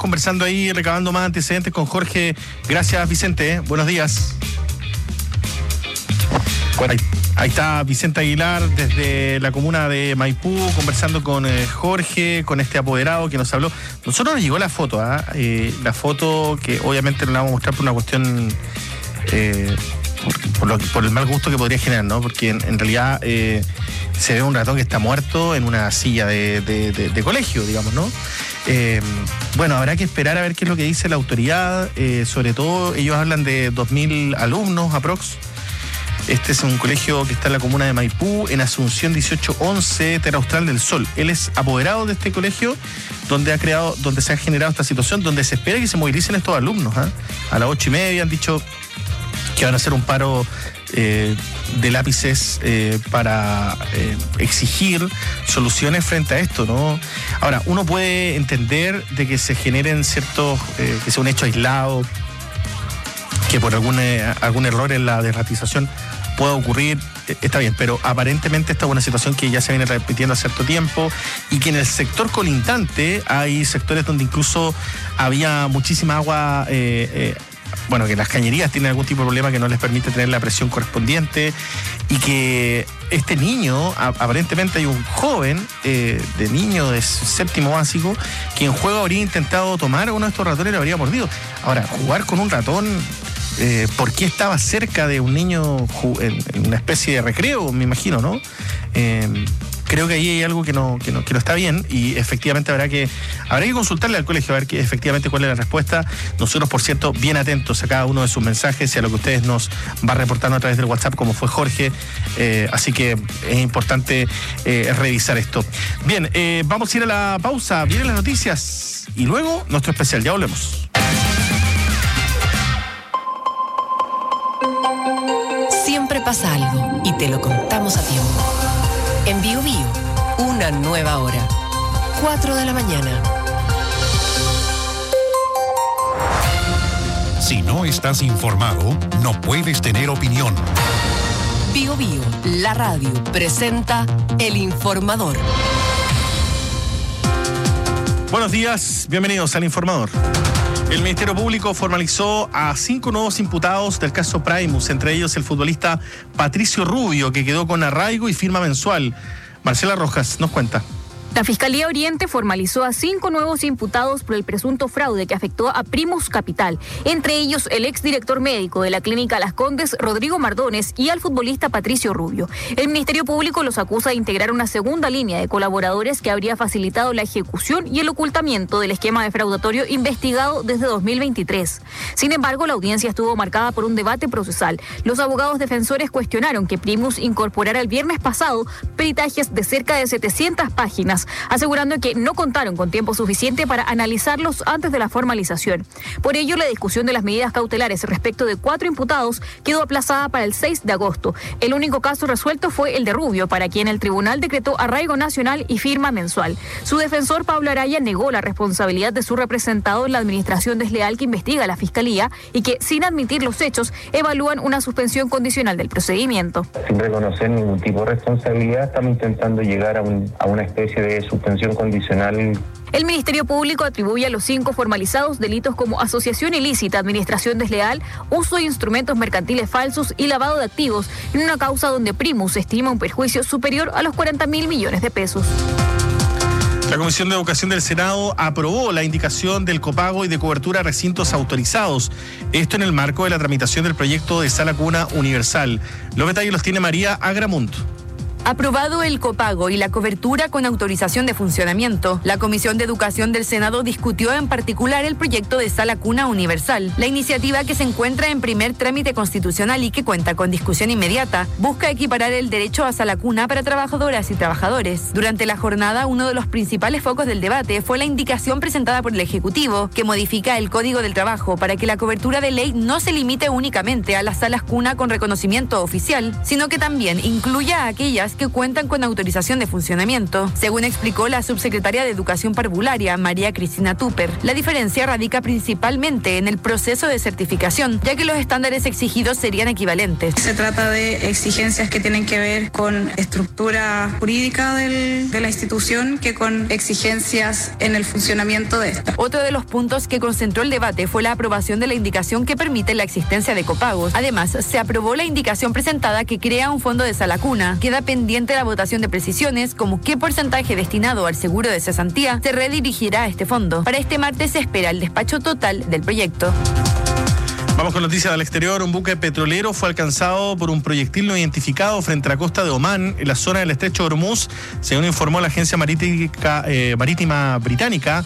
conversando ahí, recabando más antecedentes con Jorge. Gracias, Vicente. Buenos días. Ahí está Vicente Aguilar desde la comuna de Maipú conversando con Jorge, con este apoderado que nos habló. Nosotros nos llegó la foto, la foto que obviamente no la vamos a mostrar por una cuestión, por el mal gusto que podría generar, ¿no? Porque en realidad se ve un ratón que está muerto en una silla de colegio, digamos, ¿no? Bueno, habrá que esperar a ver qué es lo que dice la autoridad. Sobre todo ellos hablan de 2.000 alumnos aprox. Este es un colegio que está en la comuna de Maipú, en Asunción 1811, Terra Austral del Sol. Él es apoderado de este colegio donde se ha generado esta situación, donde se espera que se movilicen estos alumnos. A las 8:30 han dicho que van a hacer un paro de lápices para exigir soluciones frente a esto, ¿no? Ahora, uno puede entender de que se generen ciertos, que sea un hecho aislado, que por algún error en la derratización pueda ocurrir, está bien, pero aparentemente esta es una situación que ya se viene repitiendo hace cierto tiempo y que en el sector colindante hay sectores donde incluso había muchísima agua, que las cañerías tienen algún tipo de problema que no les permite tener la presión correspondiente y que este niño, aparentemente hay un joven de niño de séptimo básico que en juego habría intentado tomar a uno de estos ratones y lo habría mordido. Ahora, jugar con un ratón, ¿por qué estaba cerca de un niño en una especie de recreo, me imagino, ¿no? Creo que ahí hay algo que no está bien y efectivamente habrá que consultarle al colegio a ver efectivamente cuál es la respuesta. Nosotros, por cierto, bien atentos a cada uno de sus mensajes y a lo que ustedes nos va reportando a través del WhatsApp, como fue Jorge. Así que es importante revisar esto. Bien, vamos a ir a la pausa. Vienen las noticias y luego nuestro especial. Ya volvemos. Siempre pasa algo y te lo contamos a tiempo. En Bio Bio, una nueva hora. 4 de la mañana. Si no estás informado, no puedes tener opinión. Bio Bio, la radio, presenta El Informador. Buenos días, bienvenidos al Informador. El Ministerio Público formalizó a 5 nuevos imputados del caso Primus, entre ellos el futbolista Patricio Rubio, que quedó con arraigo y firma mensual. Marcela Rojas nos cuenta. La Fiscalía Oriente formalizó a 5 nuevos imputados por el presunto fraude que afectó a Primus Capital, entre ellos el exdirector médico de la clínica Las Condes, Rodrigo Mardones, y al futbolista Patricio Rubio. El Ministerio Público los acusa de integrar una segunda línea de colaboradores que habría facilitado la ejecución y el ocultamiento del esquema defraudatorio investigado desde 2023. Sin embargo, la audiencia estuvo marcada por un debate procesal. Los abogados defensores cuestionaron que Primus incorporara el viernes pasado peritajes de cerca de 700 páginas, asegurando que no contaron con tiempo suficiente para analizarlos antes de la formalización. Por ello, la discusión de las medidas cautelares respecto de 4 imputados quedó aplazada para el 6 de agosto. El único caso resuelto fue el de Rubio, para quien el tribunal decretó arraigo nacional y firma mensual. Su defensor, Pablo Araya, negó la responsabilidad de su representado en la administración desleal que investiga la Fiscalía y que, sin admitir los hechos, evalúan una suspensión condicional del procedimiento. Sin reconocer ningún tipo de responsabilidad, estamos intentando llegar a una especie de suspensión condicional. El Ministerio Público atribuye a los 5 formalizados delitos como asociación ilícita, administración desleal, uso de instrumentos mercantiles falsos y lavado de activos, en una causa donde Primus estima un perjuicio superior a los 40.000 millones de pesos. La Comisión de Educación del Senado aprobó la indicación del copago y de cobertura a recintos autorizados. Esto en el marco de la tramitación del proyecto de Sala Cuna Universal. Los detalles los tiene María Agramunt. Aprobado el copago y la cobertura con autorización de funcionamiento, la Comisión de Educación del Senado discutió en particular el proyecto de Sala Cuna Universal. La iniciativa, que se encuentra en primer trámite constitucional y que cuenta con discusión inmediata, busca equiparar el derecho a sala cuna para trabajadoras y trabajadores. Durante la jornada, uno de los principales focos del debate fue la indicación presentada por el Ejecutivo, que modifica el Código del Trabajo para que la cobertura de ley no se limite únicamente a las salas cuna con reconocimiento oficial, sino que también incluya a aquellas las que cuentan con autorización de funcionamiento. Según explicó la subsecretaria de Educación Parvularia, María Cristina Tupper, la diferencia radica principalmente en el proceso de certificación, ya que los estándares exigidos serían equivalentes. Se trata de exigencias que tienen que ver con estructura jurídica de la institución que con exigencias en el funcionamiento de esta. Otro de los puntos que concentró el debate fue la aprobación de la indicación que permite la existencia de copagos. Además, se aprobó la indicación presentada que crea un fondo de sala cuna. Queda pendiente la votación de precisiones, como qué porcentaje destinado al seguro de cesantía se redirigirá a este fondo. Para este martes se espera el despacho total del proyecto. Vamos con noticias del exterior. Un buque petrolero fue alcanzado por un proyectil no identificado frente a la costa de Omán, en la zona del estrecho de Hormuz, según informó la agencia marítima británica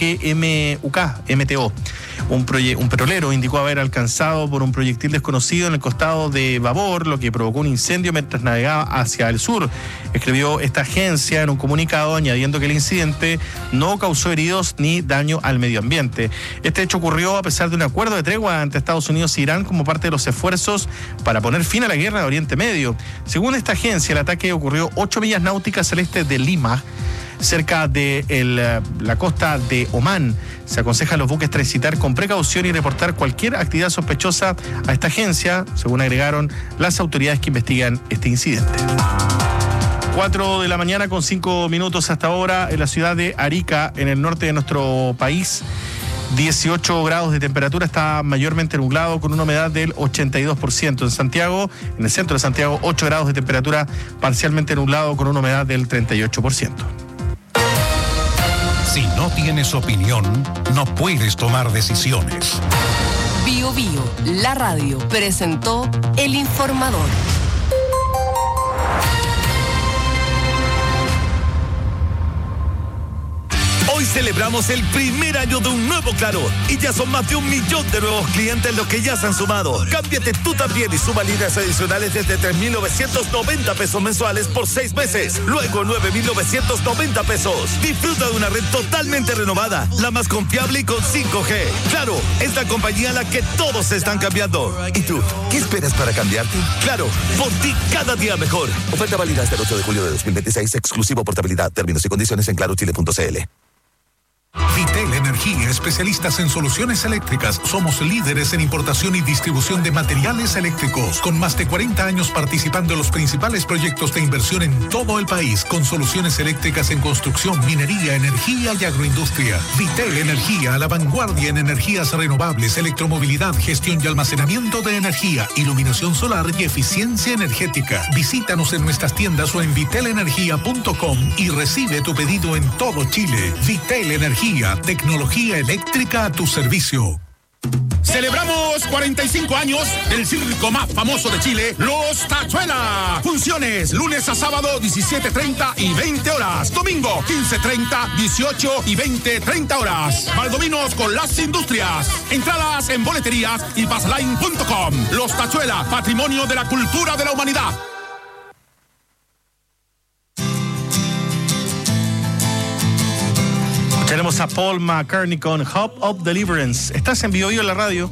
MTO. Un petrolero indicó haber alcanzado por un proyectil desconocido en el costado de babor, lo que provocó un incendio mientras navegaba hacia el sur. Escribió esta agencia en un comunicado añadiendo que el incidente no causó heridos ni daño al medio ambiente. Este hecho ocurrió a pesar de un acuerdo de tregua entre Estados Unidos e Irán como parte de los esfuerzos para poner fin a la guerra de Oriente Medio. Según esta agencia, el ataque ocurrió 8 millas náuticas al este de Lima, cerca de la costa de Omán. Se aconseja a los buques transitar con precaución y reportar cualquier actividad sospechosa a esta agencia, según agregaron las autoridades que investigan este incidente. 4 de la mañana con 5 minutos hasta ahora en la ciudad de Arica, en el norte de nuestro país. 18 grados de temperatura, está mayormente nublado con una humedad del 82%. En Santiago, en el centro de Santiago, 8 grados de temperatura, parcialmente nublado con una humedad del 38%. Si no tienes opinión, no puedes tomar decisiones. Bio Bio, la radio, presentó El Informador. Hoy celebramos el primer año de un nuevo Claro y ya son más de 1 millón de nuevos clientes los que ya se han sumado. Cámbiate tú también y suma líneas adicionales desde 3,990 pesos mensuales por 6 meses. Luego 9,990 pesos. Disfruta de una red totalmente renovada, la más confiable y con 5G. Claro, es la compañía a la que todos se están cambiando. ¿Y tú? ¿Qué esperas para cambiarte? Claro, por ti cada día mejor. Oferta válida hasta el 8 de julio de 2026, exclusivo portabilidad. Términos y condiciones en clarochile.cl. Vitel Energía, especialistas en soluciones eléctricas. Somos líderes en importación y distribución de materiales eléctricos, con más de 40 años participando en los principales proyectos de inversión en todo el país, con soluciones eléctricas en construcción, minería, energía y agroindustria. Vitel Energía, a la vanguardia en energías renovables, electromovilidad, gestión y almacenamiento de energía, iluminación solar y eficiencia energética. Visítanos en nuestras tiendas o en vitelenergia.com y recibe tu pedido en todo Chile. Vitel Energía, tecnología eléctrica a tu servicio. Celebramos 45 años del circo más famoso de Chile, Los Tachuela. Funciones lunes a sábado 17:30 y 20 horas. Domingo 15:30, 18 y 20:30 horas. Valdominos con las industrias. Entradas en boleterías y passline.com. Los Tachuela, patrimonio de la cultura de la humanidad. Tenemos a Paul McCartney con Hope of Deliverance. Estás en Bio Bio en la radio.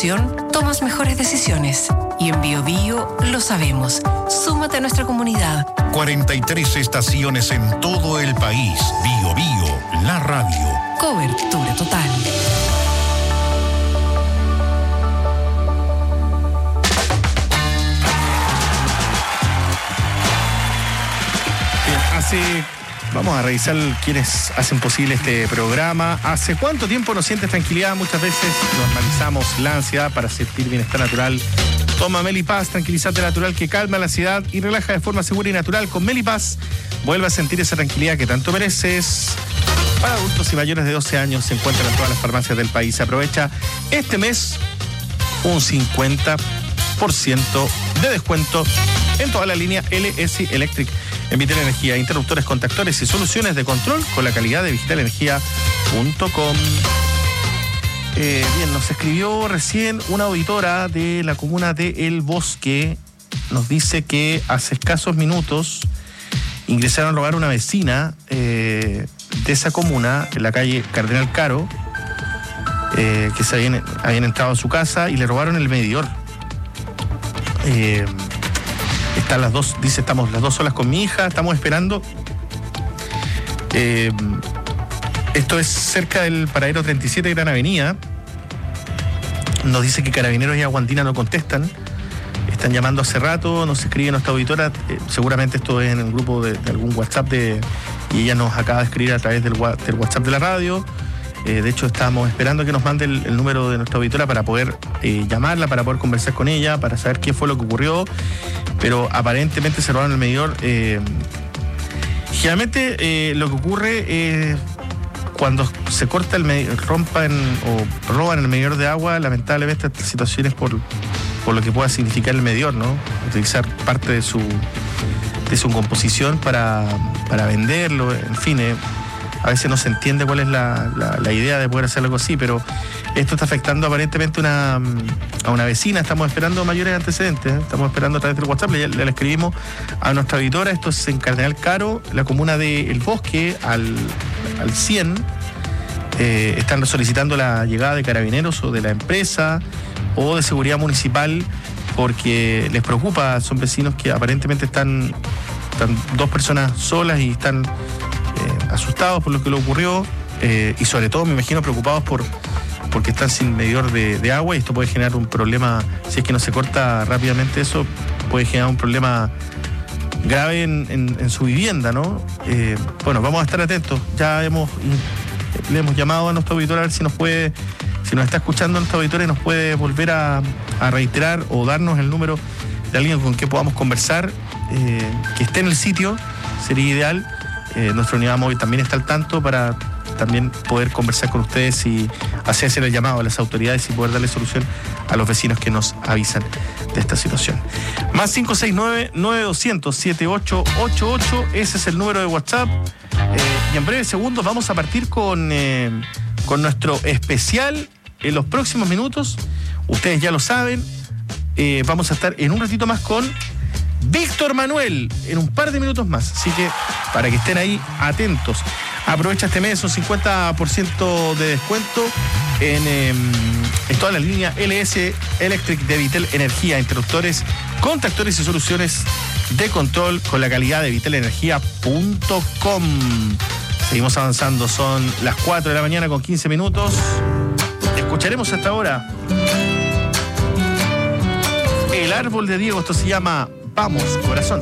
información, tomas mejores decisiones. Y en Biobío lo sabemos. Súmate a nuestra comunidad. 43 estaciones en todo el país. Biobío, la radio. Cobertura total. Vamos a revisar quiénes hacen posible este programa. ¿Hace cuánto tiempo no sientes tranquilidad? Muchas veces normalizamos la ansiedad para sentir bienestar natural. Toma Melipaz, tranquilizante natural que calma la ansiedad y relaja de forma segura y natural. Con Melipaz, vuelve a sentir esa tranquilidad que tanto mereces. Para adultos y mayores de 12 años se encuentran en todas las farmacias del país. Aprovecha este mes un 50% de descuento en toda la línea LS Electric. En Vital Energía, interruptores, contactores y soluciones de control con la calidad de vitalenergia.com. Bien, nos escribió recién una auditora de la comuna de El Bosque. Nos dice que hace escasos minutos ingresaron a robar a una vecina de esa comuna, en la calle Cardenal Caro, que se habían entrado a su casa y le robaron el medidor. Están las dos, dice, estamos las dos solas con mi hija, estamos esperando. Esto es cerca del paradero 37 de Gran Avenida. Nos dice que Carabineros y Aguandina no contestan. Están llamando hace rato, nos escribe nuestra auditora. Seguramente esto es en el grupo de algún WhatsApp y ella nos acaba de escribir a través del WhatsApp de la radio. De hecho, estábamos esperando que nos mande el número de nuestra auditora para poder llamarla, para poder conversar con ella, para saber qué fue lo que ocurrió. Pero aparentemente se robaron el medidor. Generalmente lo que ocurre es cuando se corta el medidor, rompan o roban el medidor de agua, lamentablemente estas situaciones por lo que pueda significar el medidor, ¿no? Utilizar parte de su composición para venderlo, en fin. A veces no se entiende cuál es la idea de poder hacer algo así, pero esto está afectando aparentemente a una vecina. Estamos esperando mayores antecedentes, ¿eh? Estamos esperando a través del WhatsApp, le escribimos a nuestra auditora. Esto es en Cardenal Caro, la comuna de El Bosque, al 100. Están solicitando la llegada de carabineros o de la empresa o de seguridad municipal porque les preocupa. Son vecinos que aparentemente están dos personas solas y están asustados por lo que le ocurrió y sobre todo me imagino preocupados porque están sin medidor de agua y esto puede generar un problema. Si es que no se corta rápidamente, eso puede generar un problema grave en su vivienda, ¿no? Bueno, vamos a estar atentos. Ya le hemos llamado a nuestro auditor a ver si nos está escuchando nuestro auditor y nos puede volver a reiterar o darnos el número de alguien con que podamos conversar, que esté en el sitio, sería ideal. Nuestra unidad móvil también está al tanto para también poder conversar con ustedes y hacer el llamado a las autoridades y poder darle solución a los vecinos que nos avisan de esta situación. Más 569-9200-7888, ese es el número de WhatsApp. Y en breves segundos vamos a partir con nuestro especial en los próximos minutos. Ustedes ya lo saben, vamos a estar en un ratito más con Víctor Manuel en un par de minutos más, así que para que estén ahí atentos. Aprovecha este mes un 50% de descuento en toda la línea LS Electric de Vital Energía, interruptores, contactores y soluciones de control con la calidad de vitalenergia.com. Seguimos avanzando, son las 4 de la mañana con 15 minutos. Escucharemos hasta ahora El Árbol de Diego, esto se llama Vamos, Corazón.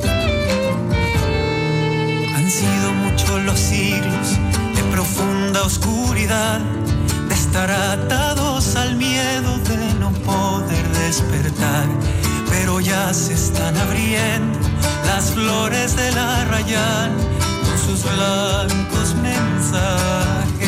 Han sido muchos los siglos de profunda oscuridad, de estar atados al miedo de no poder despertar, pero ya se están abriendo las flores del arrayán con sus blancos mensajes.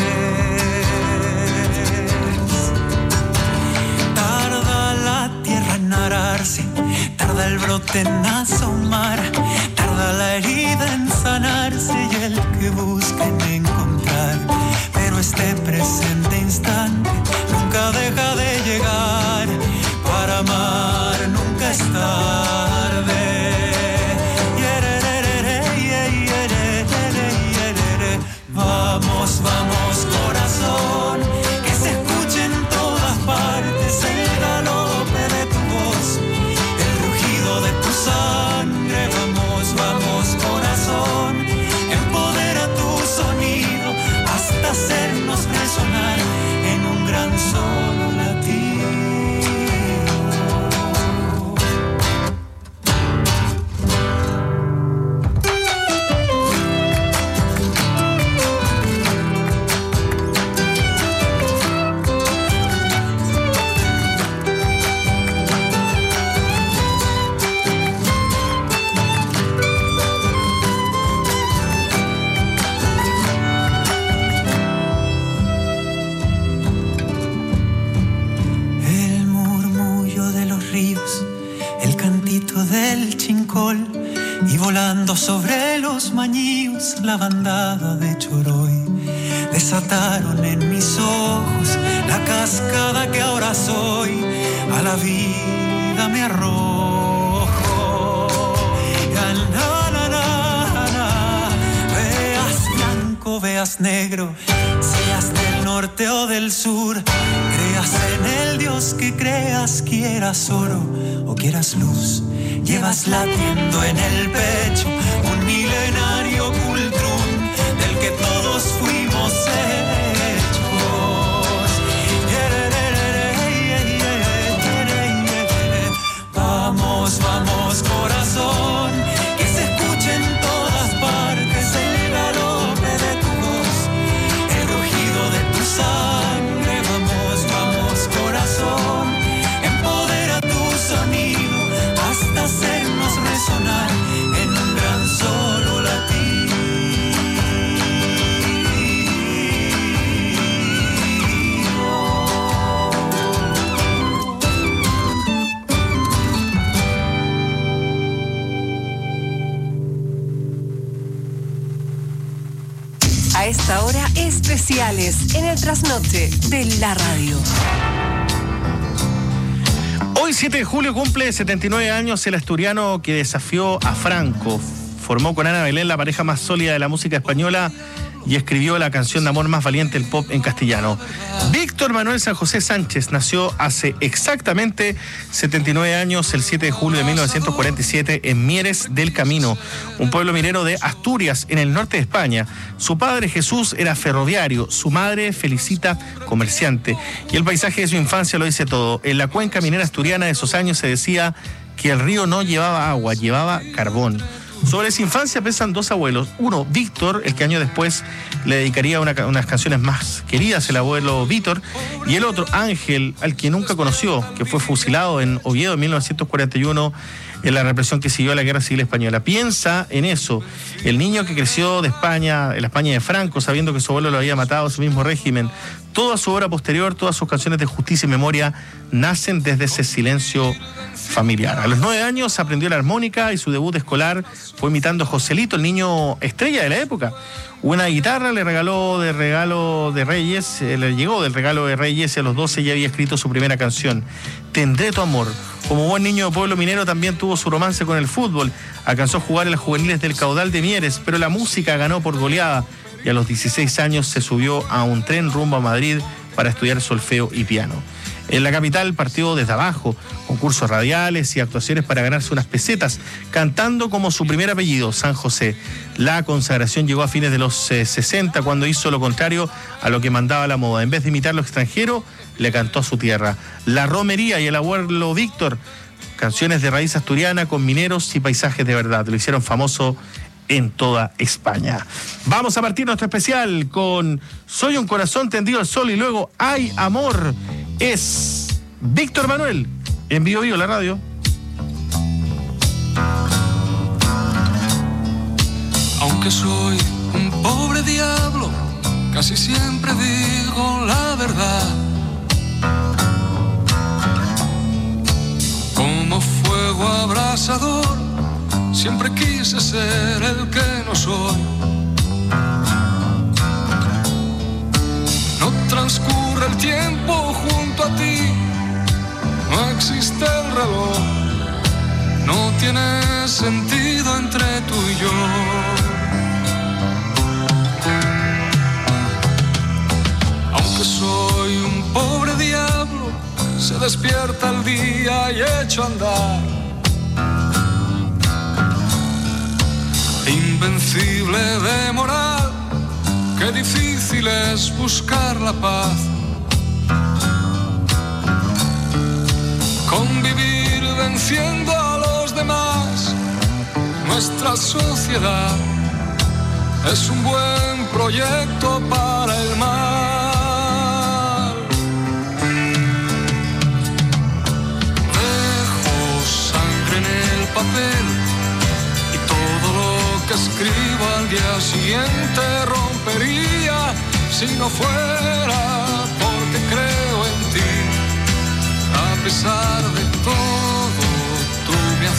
Tarda la tierra en ararse, tarda el brote en asomar, tarda la herida en sanarse y el que busca en encontrar, pero este presente instante nunca deja de llegar. Para amar nunca es tarde. Vamos, vamos, corazón, que se escuche en todas partes el calor. ríos, el cantito del chincol, y volando sobre los mañíos la bandada de Choroy. Desataron en mis ojos la cascada que ahora soy, a la vida me arrojo. Veas blanco, veas negro, seas del norte o del sur, creas en el Dios que creas, quieras oro o quieras luz, llevas latiendo en el pecho un milenario cultrum del que todos fuimos hechos. Vamos, vamos corazón, que se escuche en todas partes el galope de tu voz, el rugido de tu sangre. Vamos, vamos corazón, empodera tu sonido hasta hacernos resonar en un gran solo latir. A esta hora, especiales en el trasnoche de la radio. Hoy, 7 de julio, cumple 79 años el asturiano que desafió a Franco. Formó con Ana Belén la pareja más sólida de la música española y escribió la canción de amor más valiente del pop en castellano. Víctor Manuel San José Sánchez nació hace exactamente 79 años, el 7 de julio de 1947, en Mieres del Camino, un pueblo minero de Asturias, en el norte de España. Su padre, Jesús, era ferroviario, su madre, Felicita, comerciante. Y el paisaje de su infancia lo dice todo. En la cuenca minera asturiana de esos años se decía que el río no llevaba agua, llevaba carbón. Sobre su infancia pesan dos abuelos. Uno, Víctor, el que años después le dedicaría unas canciones más queridas, el abuelo Víctor. Y el otro, Ángel, al que nunca conoció, que fue fusilado en Oviedo en 1941 en la represión que siguió a la Guerra Civil Española. Piensa en eso. El niño que creció de España, en la España de Franco, sabiendo que su abuelo lo había matado a su mismo régimen. Toda su obra posterior, todas sus canciones de justicia y memoria nacen desde ese silencio familiar. A los 9 años aprendió la armónica y su debut escolar fue imitando a Joselito, el niño estrella de la época. Una guitarra le regaló de regalo de Reyes, le llegó del regalo de Reyes, y a los 12 ya había escrito su primera canción, Tendré tu amor. Como buen niño de pueblo minero también tuvo su romance con el fútbol. Alcanzó a jugar en las juveniles del Caudal de Mieres, pero la música ganó por goleada y a los 16 años se subió a un tren rumbo a Madrid para estudiar solfeo y piano. En la capital partió desde abajo, concursos radiales y actuaciones para ganarse unas pesetas, cantando como su primer apellido, San José. La consagración llegó a fines de los 60, cuando hizo lo contrario a lo que mandaba la moda. En vez de imitar lo extranjero, le cantó a su tierra. La romería y el abuelo Víctor, canciones de raíz asturiana con mineros y paisajes de verdad. Lo hicieron famoso en toda España. Vamos a partir nuestro especial con Soy un corazón tendido al sol y luego Hay amor. Es Víctor Manuel en Vivo Vivo, la radio. Aunque soy un pobre diablo, casi siempre digo la verdad. Como fuego abrasador, siempre quise ser el que no soy. No transcurre el tiempo junto a ti, no existe el reloj, no tiene sentido entre tú y yo. Aunque soy un pobre diablo, se despierta el día y echo a andar. Invencible de moral, qué difícil es buscar la paz. Convivir venciendo a los demás, nuestra sociedad es un buen proyecto para el mal. Dejo sangre en el papel y todo lo que escribo al día siguiente rompería si no fuera porque creo en ti. A pesar de todo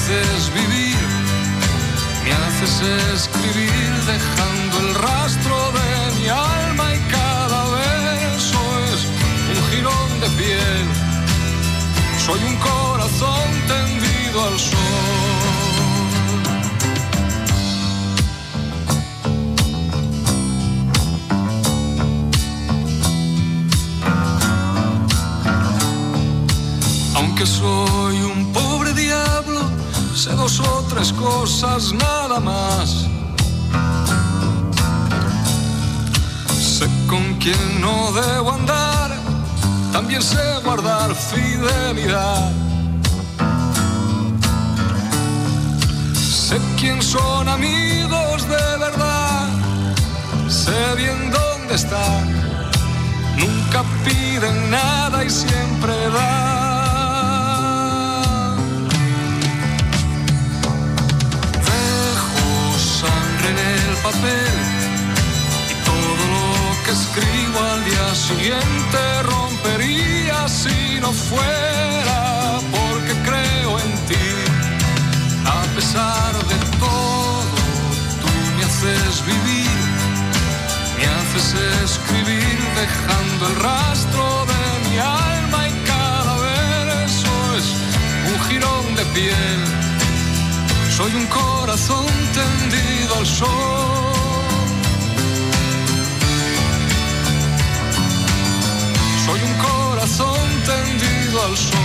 haces vivir, me haces escribir dejando el rastro de mi alma y cada verso es un jirón de piel. Soy un corazón tendido al sol. Aunque soy un pobre diablo, sé 2 o 3 cosas nada más. Sé con quién no debo andar, también sé guardar fidelidad. Sé quién son amigos de verdad, sé bien dónde están, nunca piden nada y siempre dan. En el papel y todo lo que escribo al día siguiente rompería si no fuera porque creo en ti. A pesar de todo, tú me haces vivir, me haces escribir dejando el rastro de mi alma y cada verso es un jirón de piel. Soy un corazón tendido al sol. Soy un corazón tendido al sol.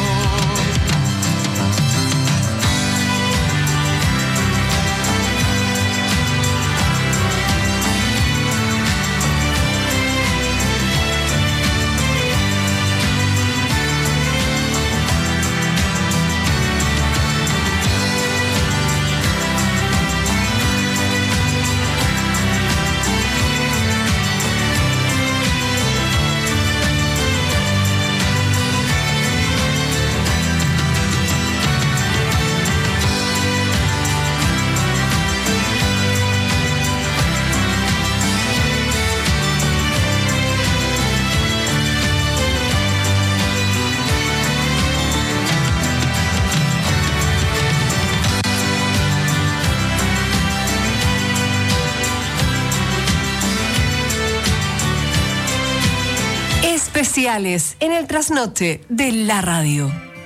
Especiales en el trasnoche de la radio.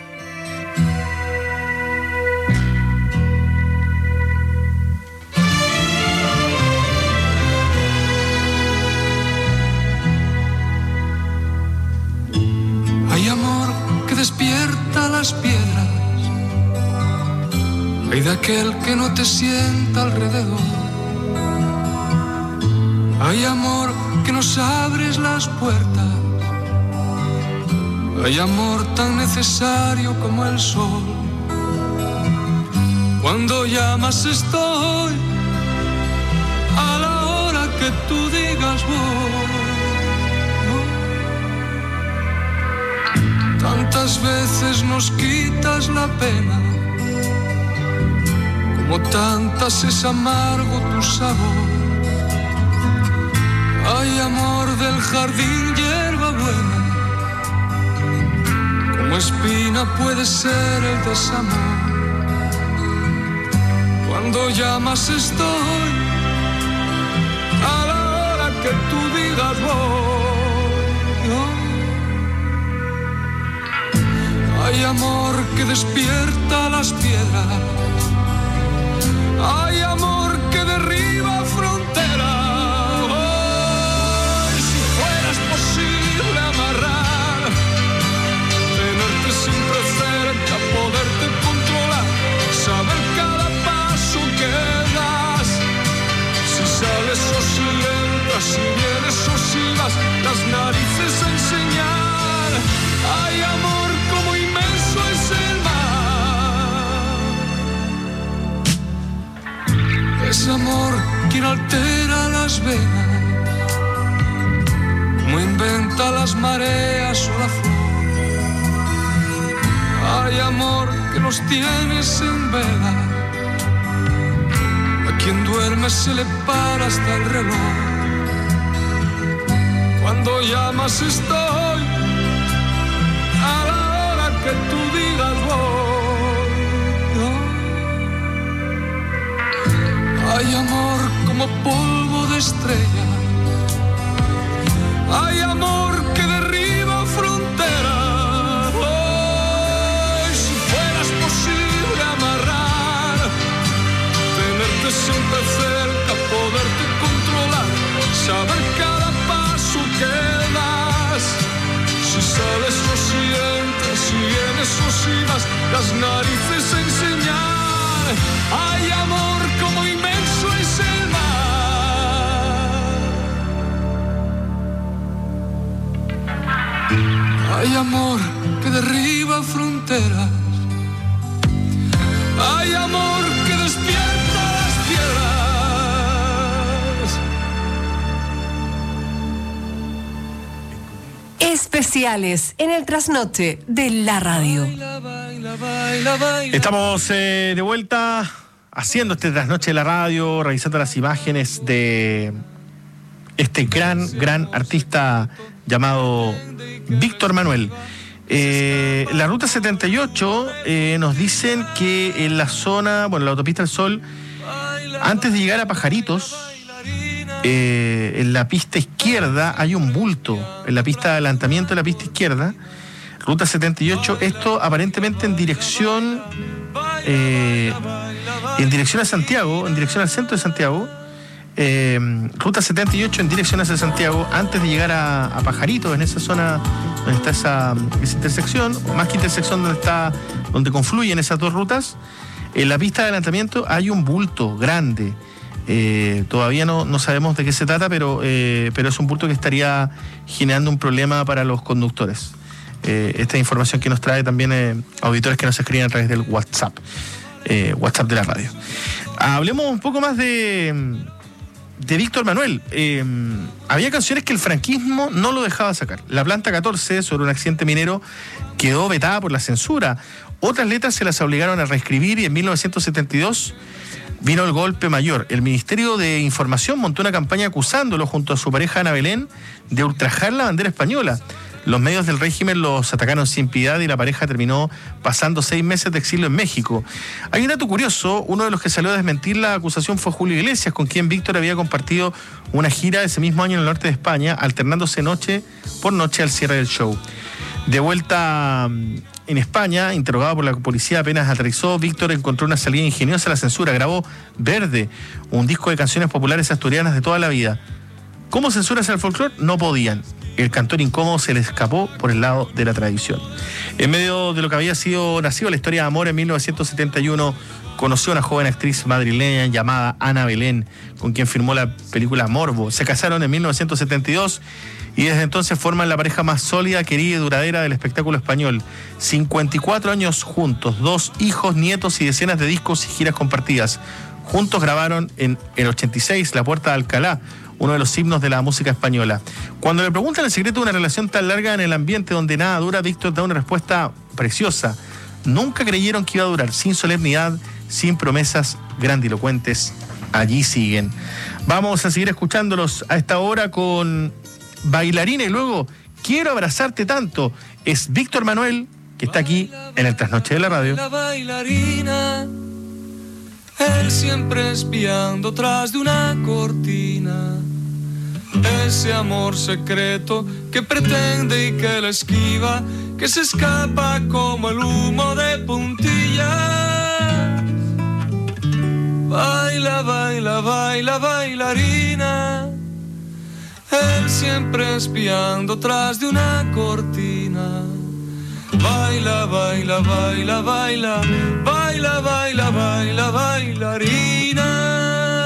Hay amor que despierta las piedras, hay de aquel que no te sienta alrededor. Hay amor que nos abres las puertas, hay amor tan necesario como el sol. Cuando llamas estoy, a la hora que tú digas voy. Tantas veces nos quitas la pena, como tantas es amargo tu sabor. Hay amor del jardín, hierba buena, como espina puede ser el desamor. Cuando llamas estoy, a la hora que tú digas voy. Hay amor que despierta las piedras, hay amor que derriba fronteras. Si fueras posible amarrar, tenerte siempre cerca, poderte controlar, saber cada paso que das, si sales o si entras, si vienes o si vas, las narices a enseñar. Hay amor como inmenso es el mar. Es amor quien altera las venas, como inventa las mareas o la flor. Hay amor que nos tienes en vela, a quien duerme se le para hasta el reloj. Cuando llamas estoy, a la hora que tú digas voy. estrella. Hay amor que derriba fronteras. Oh, si fueras posible amarrar, tenerte siempre cerca, poderte controlar, saber cada paso que das. Si sales o sientes, si vienes o si vas, las narices a enseñar. Hay amor como inmenso es el mar. Hay amor que derriba fronteras. Hay amor que despierta las piedras. Especiales en el trasnoche de la radio. Estamos de vuelta haciendo este trasnoche de la radio, revisando las imágenes de este gran artista llamado Víctor Manuel. La ruta 78 nos dicen que en la zona, la autopista del Sol, antes de llegar a Pajaritos, en la pista izquierda hay un bulto, en la pista de adelantamiento de la pista izquierda, ruta 78, esto aparentemente en dirección a Santiago, en dirección al centro de Santiago. Ruta 78 en dirección hacia Santiago, antes de llegar a Pajaritos, en esa zona donde está esa intersección, más que intersección donde confluyen esas dos rutas. En la pista de adelantamiento hay un bulto grande. Todavía no sabemos de qué se trata, pero es un bulto que estaría generando un problema para los conductores. Esta información que nos trae también auditores que nos escriben a través del WhatsApp de la radio. Hablemos un poco más de Víctor Manuel. Había canciones que el franquismo no lo dejaba sacar. La Planta 14, sobre un accidente minero, quedó vetada por la censura. Otras letras se las obligaron a reescribir y en 1972 vino el golpe mayor. El Ministerio de Información montó una campaña acusándolo junto a su pareja Ana Belén de ultrajar la bandera española. Los medios del régimen los atacaron sin piedad y la pareja terminó pasando 6 meses de exilio en México. Hay un dato curioso, uno de los que salió a desmentir la acusación fue Julio Iglesias, con quien Víctor había compartido una gira ese mismo año en el norte de España, alternándose noche por noche al cierre del show. De vuelta en España, interrogado por la policía apenas aterrizó, Víctor encontró una salida ingeniosa a la censura. Grabó Verde, un disco de canciones populares asturianas de toda la vida. ¿Cómo censurarse al folclore? No podían. El cantor incómodo se le escapó por el lado de la tradición. En medio de lo que había sido nacido la historia de amor, en 1971 conoció a una joven actriz madrileña llamada Ana Belén, con quien filmó la película Morbo. Se casaron en 1972 y desde entonces forman la pareja más sólida, querida y duradera del espectáculo español. 54 años juntos, 2 hijos, nietos y decenas de discos y giras compartidas. Juntos grabaron en el 86 La Puerta de Alcalá, uno de los himnos de la música española. Cuando le preguntan el secreto de una relación tan larga en el ambiente donde nada dura, Víctor da una respuesta preciosa. Nunca creyeron que iba a durar, sin solemnidad, sin promesas grandilocuentes. Allí siguen. Vamos a seguir escuchándolos a esta hora con Bailarina y luego Quiero abrazarte tanto. Es Víctor Manuel, que está aquí en el Trasnoche de la Radio. La bailarina, él siempre espiando tras de una cortina. Ese amor secreto que pretende y que la esquiva, que se escapa como el humo de puntillas. Baila, baila, baila, bailarina, él siempre espiando tras de una cortina. Baila, baila, baila, baila, baila, baila, baila, bailarina.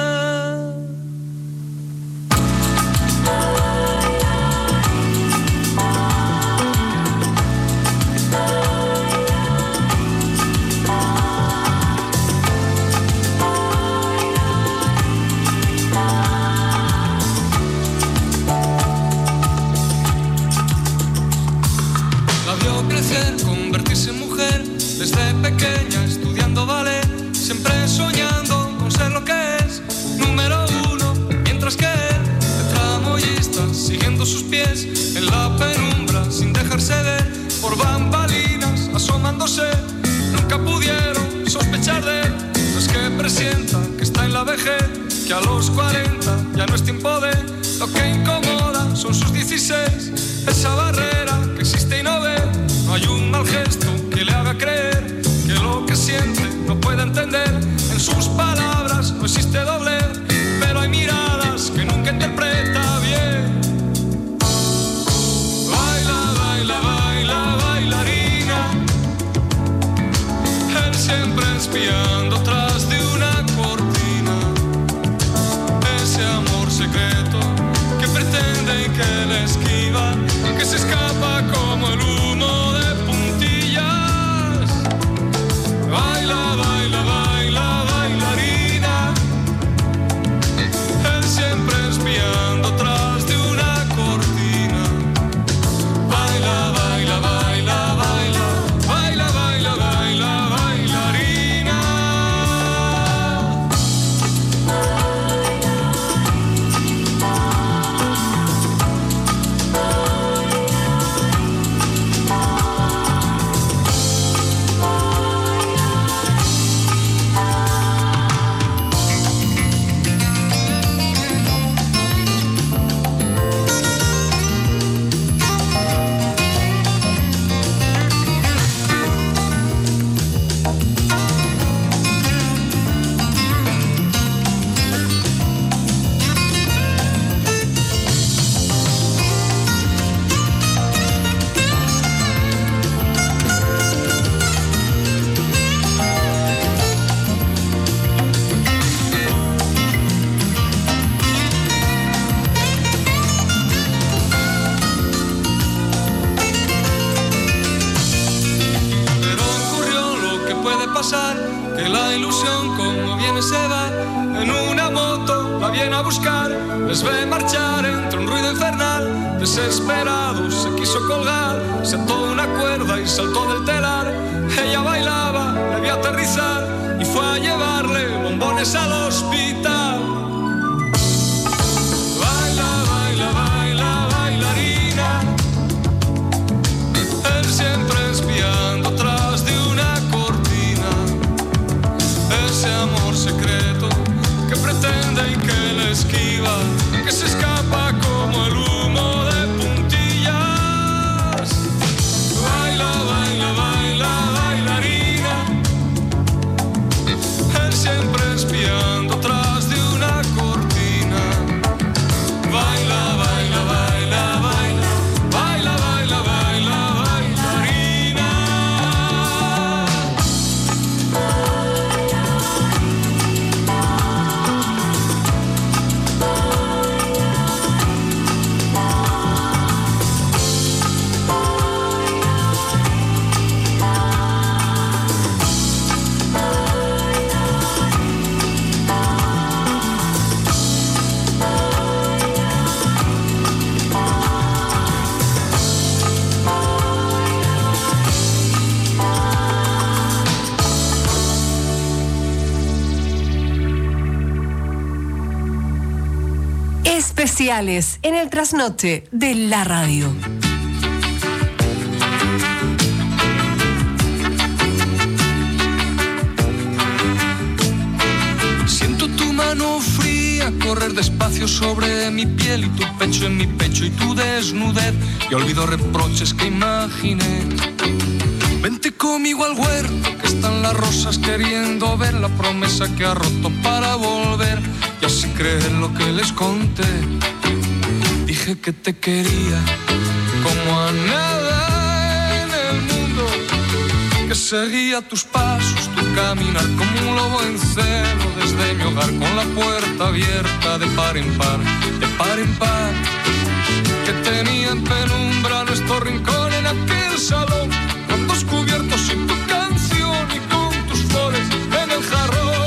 Convertirse en mujer, desde pequeña estudiando ballet, siempre soñando con ser lo que es, número 1, mientras que él, de tramoyista, siguiendo sus pies en la penumbra, sin dejarse ver, por bambalinas, asomándose, nunca pudieron sospechar de él, no es que presienta que está en la vejez, que a los 40 ya no es tiempo de lo que incomoda, son sus 16, esa barrera que existe y no ve. No hay un mal gesto que le haga creer que lo que siente no puede entender. En sus palabras no existe doblez, pero hay miradas que nunca interpreta bien. Baila, baila, baila, bailarina, él siempre espiando tras de una cortina. Ese amor secreto que pretende y que le esquiva, que se escapa como el humo de puntillas. Baila, baila, baila, bailarina, él siempre espiando tras de una cortina. Baila, baila, baila, baila, baila, baila, baila, bailarina. Que la ilusión como viene se va, en una moto la viene a buscar, les ve marchar entre un ruido infernal. Desesperado se quiso colgar, se ató una cuerda y saltó del telar. Ella bailaba, le vio aterrizar y fue a llevarle bombones al hospital. Baila, baila, baila, bailarina, él siempre espiando tras de una cortina. Ese amor secreto que pretende y que le esquiva, que se escapa como el humo de puntillas. Baila, baila, baila, bailarina, él siempre espiando tras de una cortina. Baila, baila, baila, baila, baila, baila, baila, bailarina. Especiales en el trasnoche de la radio. Siento tu mano fría correr despacio sobre mi piel y tu pecho en mi pecho y tu desnudez. Y olvido reproches que imaginé. Vente conmigo al huerto, que están las rosas queriendo ver la promesa que ha roto para volver. Y así creen lo que les conté. Dije que te quería como a nada en el mundo, que seguía tus pasos, tu caminar como un lobo en celo desde mi hogar, con la puerta abierta de par en par, de par en par. Que tenía en penumbra nuestro rincón en aquel salón, con dos cubiertos sin tu canción y con tus flores en el jarrón.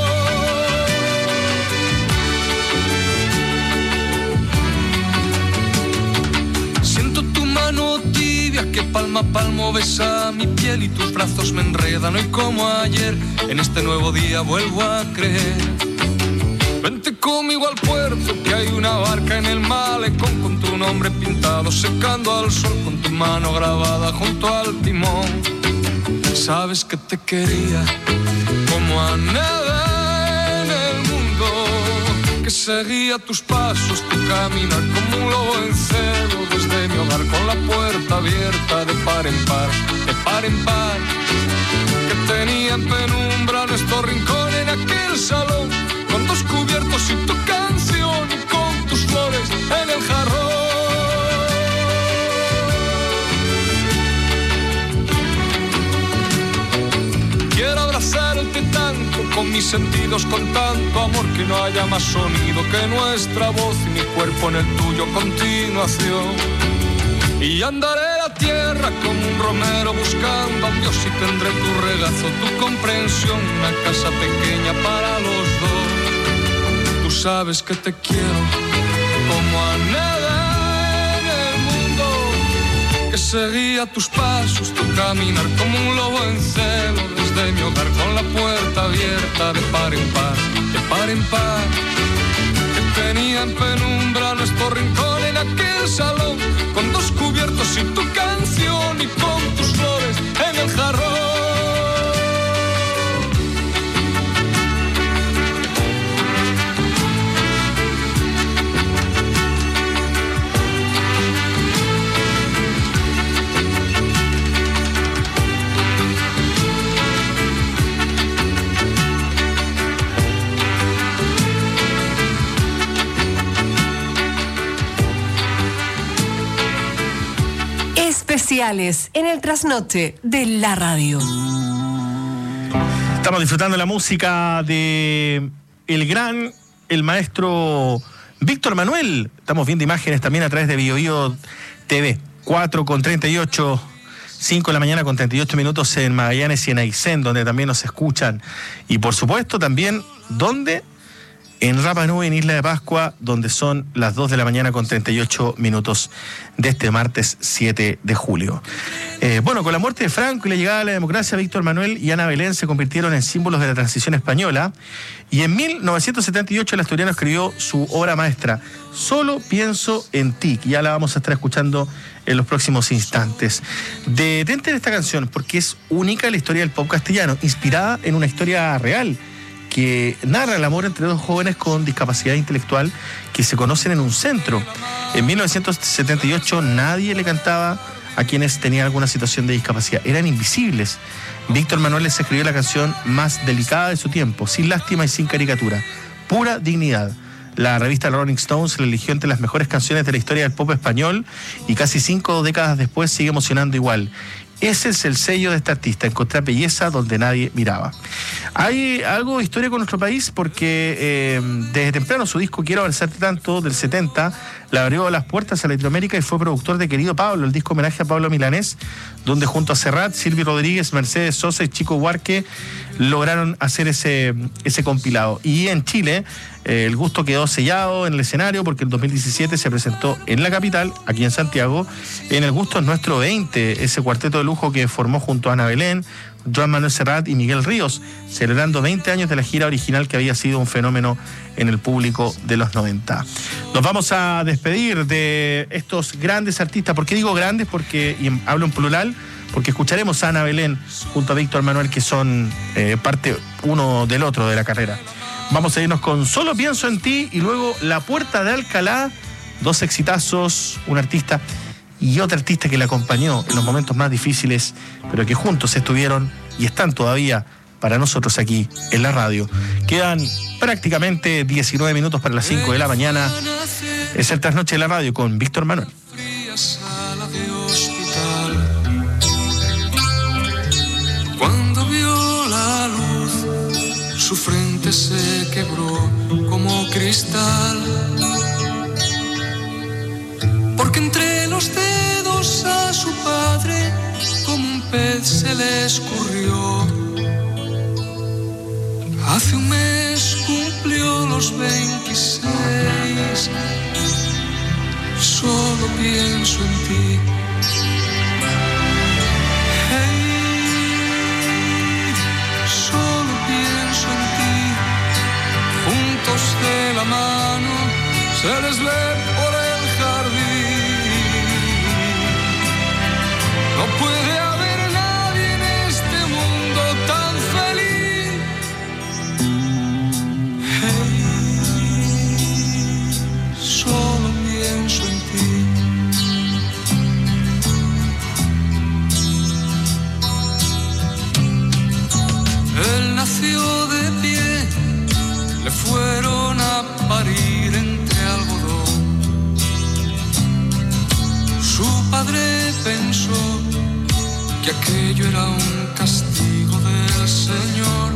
Siento tu mano tibia que palmo a palmo besa mi piel y tus brazos me enredan hoy como ayer. En este nuevo día vuelvo a creer. Vente conmigo al puerto, que hay una barca en el malecón con tu nombre pintado secando al sol, con tu mano grabada junto al timón. Sabes que te quería como a nada en el mundo, que seguía tus pasos, tu caminar como un lobo en celo desde mi hogar con la puerta abierta de par en par, de par en par, que tenía en penumbra nuestro rincón en aquel salón, con dos cubiertos y tu canción y con tus flores en el jarrón. Quiero abrazarte tanto, con mis sentidos, con tanto amor, que no haya más sonido que nuestra voz y mi cuerpo en el tuyo, continuación. Y andaré la tierra como un romero buscando a Dios y tendré tu regazo, tu comprensión, una casa pequeña para los dos. Tú sabes que te quiero como a nada en el mundo, que seguía tus pasos, tu caminar como un lobo en celo desde mi hogar con la puerta abierta de par en par, de par en par, que tenía en penumbra nuestro rincón en aquel salón, con dos cubiertos y tu canción y con tus flores en el jarrón. Especiales en el trasnoche de la radio. Estamos disfrutando la música de el maestro Víctor Manuel. Estamos viendo imágenes también a través de BioBio TV. 4:38, 5 de la mañana con 38 minutos en Magallanes y en Aysén, donde también nos escuchan. Y por supuesto también, ¿dónde? En Rapa Nui, en Isla de Pascua, donde son las 2 de la mañana con 38 minutos de este martes 7 de julio. Bueno, con la muerte de Franco y la llegada de la democracia, Víctor Manuel y Ana Belén se convirtieron en símbolos de la transición española. Y en 1978 el asturiano escribió su obra maestra, Solo pienso en ti, que ya la vamos a estar escuchando en los próximos instantes. Detente en esta canción porque es única en la historia del pop castellano, inspirada en una historia real que narra el amor entre dos jóvenes con discapacidad intelectual que se conocen en un centro. En 1978 nadie le cantaba a quienes tenían alguna situación de discapacidad. Eran invisibles. Víctor Manuel les escribió la canción más delicada de su tiempo, sin lástima y sin caricatura. Pura dignidad. La revista Rolling Stones la eligió entre las mejores canciones de la historia del pop español y casi 5 décadas después sigue emocionando igual. Ese es el sello de este artista, encontrar belleza donde nadie miraba. Hay algo de historia con nuestro país porque desde temprano su disco Quiero abrazarte tanto, del 70, le abrió las puertas a Latinoamérica y fue productor de Querido Pablo, el disco homenaje a Pablo Milanés, donde junto a Serrat, Silvio Rodríguez, Mercedes Sosa y Chico Huarque lograron hacer ese compilado. Y en Chile el gusto quedó sellado en el escenario porque en 2017 se presentó en la capital, aquí en Santiago, en El Gusto es Nuestro 20, ese cuarteto de lujo que formó junto a Ana Belén, Joan Manuel Serrat y Miguel Ríos, celebrando 20 años de la gira original que había sido un fenómeno en el público de los 90. Nos vamos a despedir de estos grandes artistas. ¿Por qué digo grandes? Porque, y hablo en plural, porque escucharemos a Ana Belén junto a Víctor Manuel, que son parte uno del otro de la carrera. Vamos a irnos con Solo pienso en ti y luego La Puerta de Alcalá, dos exitazos, un artista y otro artista que le acompañó en los momentos más difíciles, pero que juntos estuvieron y están todavía para nosotros aquí en la radio. Quedan prácticamente 19 minutos para las 5 de la mañana. Es el Trasnoche de la Radio con Víctor Manuel. Cuando vio la luz, su frente se quebró como cristal, porque entre los dedos a su padre como un pez se le escurrió. Hace un mes cumplió los 26. Solo pienso en ti. Solo pienso en ti. Juntos de la mano se les ve por el jardín. No puede haber nadie en este mundo tan feliz. Hey, nació de pie, le fueron a parir entre algodón. Su padre pensó que aquello era un castigo del Señor.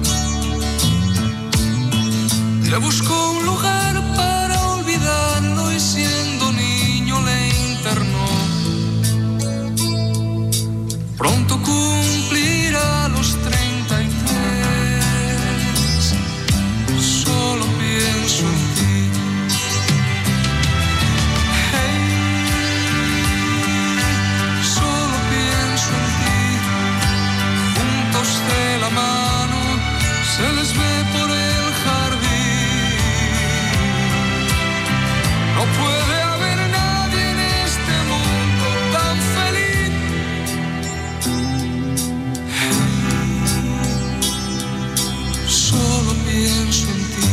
Le buscó un lugar para olvidarlo y siendo niño le internó. Pronto cumplirá los 33. Solo pienso en ti. Hey, solo pienso en ti. Juntos de la mano se les ve por el jardín. No puede haber nadie en este mundo tan feliz. Solo pienso en ti.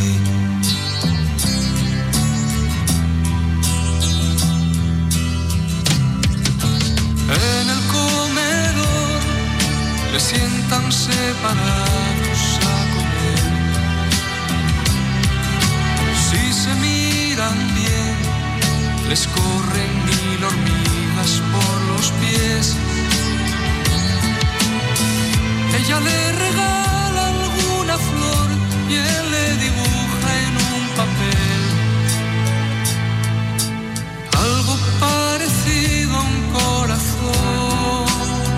En el comedor le sientan separados a comer. Si se miran bien, les corren 1000 hormigas por los pies. Ella le regala alguna flor y él le dibuja en un papel algo parecido a un corazón.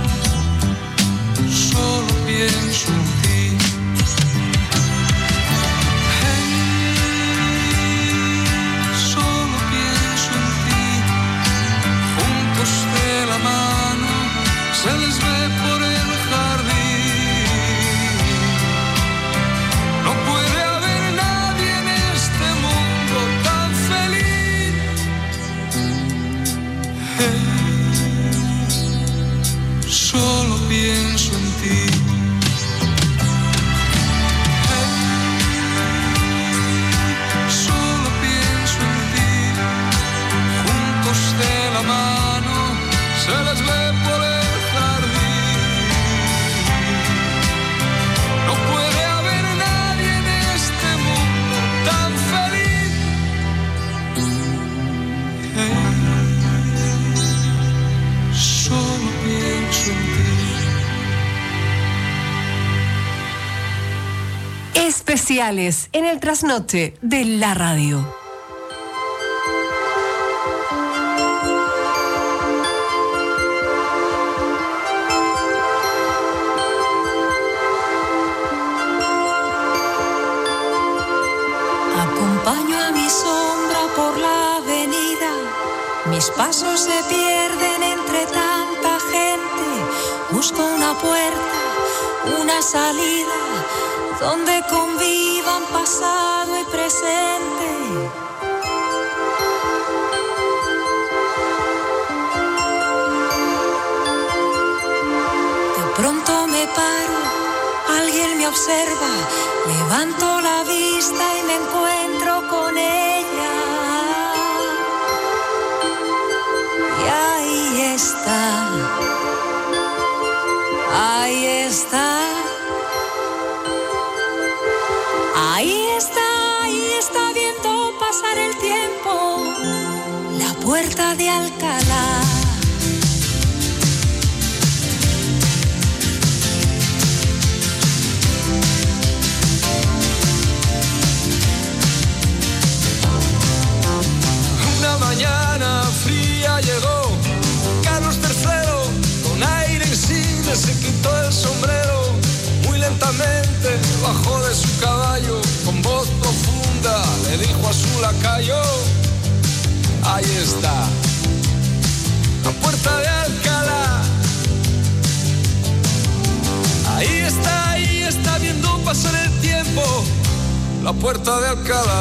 Solo pienso en ti. Hey, solo pienso en ti. Juntos de la mano se les ve por el jardín. No puede haber nadie en este mundo tan feliz. Hey, solo pienso en ti. Hey, solo pienso en ti. Juntos de la mano se les ve por el jardín. No puede haber nadie en este mundo tan feliz. Hey, solo pienso en ti. Especiales en el trasnoche de la radio. Acompaño a mi sombra por la avenida, mis pasos se pierden entre tanta gente. Busco una puerta, una salida, donde convivan pasado y presente. De pronto me paro, alguien me observa, levanto la vista y me encuentro con ella. Y ahí está, ahí está. Ahí está viendo pasar el tiempo, la puerta de Alcalá. Una mañana fría llegó Carlos III, con aire insigne se quitó el sombrero. Muy lentamente bajó de su caballo, con voz profunda le dijo a su lacayo: ahí está, la puerta de Alcalá. Ahí está viendo pasar el tiempo, la puerta de Alcalá.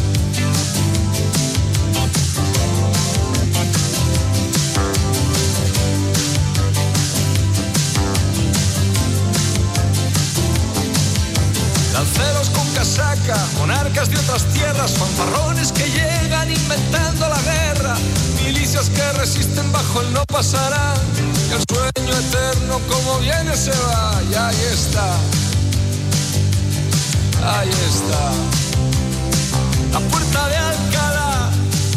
Lanceros con casaca, monarcas de otras tierras, fanfarrones que llegan inventando la guerra, milicias que resisten bajo el no pasará, y el sueño eterno como viene se va, y ahí está, ahí está. La puerta de Alcalá.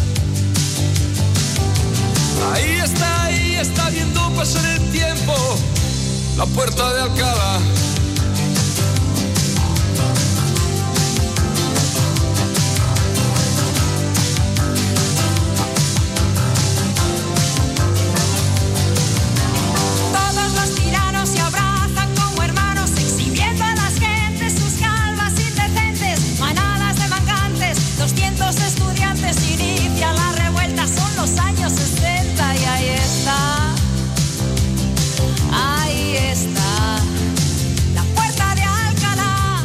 Ahí está viendo pasar el tiempo. La puerta de Alcalá. Todos los tiranos se abrazan como hermanos, exhibiendo a las gentes sus calvas indecentes, manadas de mangantes, 200 estudiantes, inicia la revuelta, son los años 60 y ahí está. Ahí está, la puerta de Alcalá.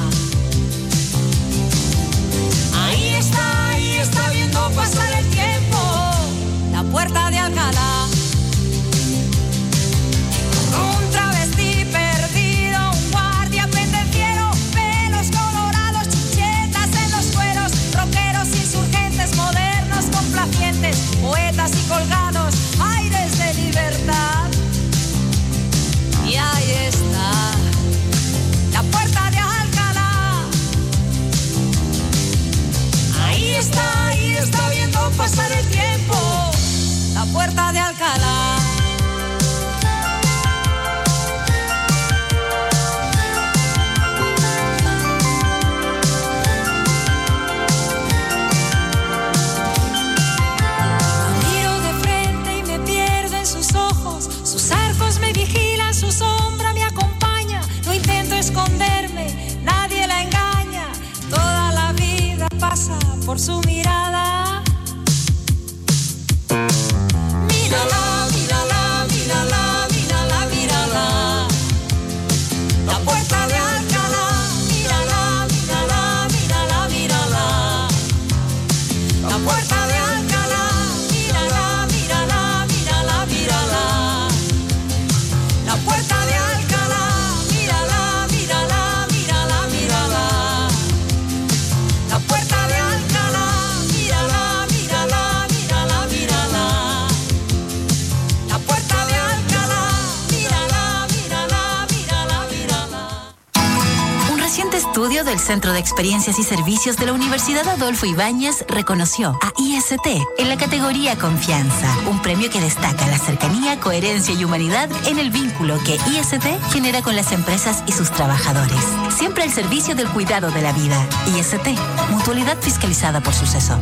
Ahí está viendo pasar el tiempo. La puerta de Alcalá. Un travesti perdido, un guardia pendenciero, pelos colorados, chichetas en los cueros, rockeros insurgentes, modernos complacientes, poetas y colgados, aires de libertad. Y ahí está, la puerta de Alcalá. Ahí está viendo pasar el tiempo. La puerta de Alcalá. La miro de frente y me pierdo en sus ojos, sus arcos me vigilan, su sombra me acompaña, no intento esconderme, nadie la engaña, toda la vida pasa por su mirada. Mírala, mírala, mírala, mírala, mírala. La puerta de Alcalá. Mírala, mírala, mírala, mírala. La puerta de Alcalá. Mírala, mírala, mírala, mírala. La puerta de Alcalá. Mírala, mírala, mírala, mírala. La puerta de Alcalá. Mírala, mírala, mírala, mírala. La puerta de Alcalá. Mírala, mírala, mírala, mírala. Un reciente estudio del Centro de Experiencias y Servicios de la Universidad Adolfo Ibáñez reconoció a IST en la categoría Confianza, un premio que destaca la cercanía, coherencia y humanidad en el vínculo que IST genera con las empresas y sus trabajadores. Siempre al servicio del cuidado de la vida. IST, mutualidad fiscalizada por Suceso.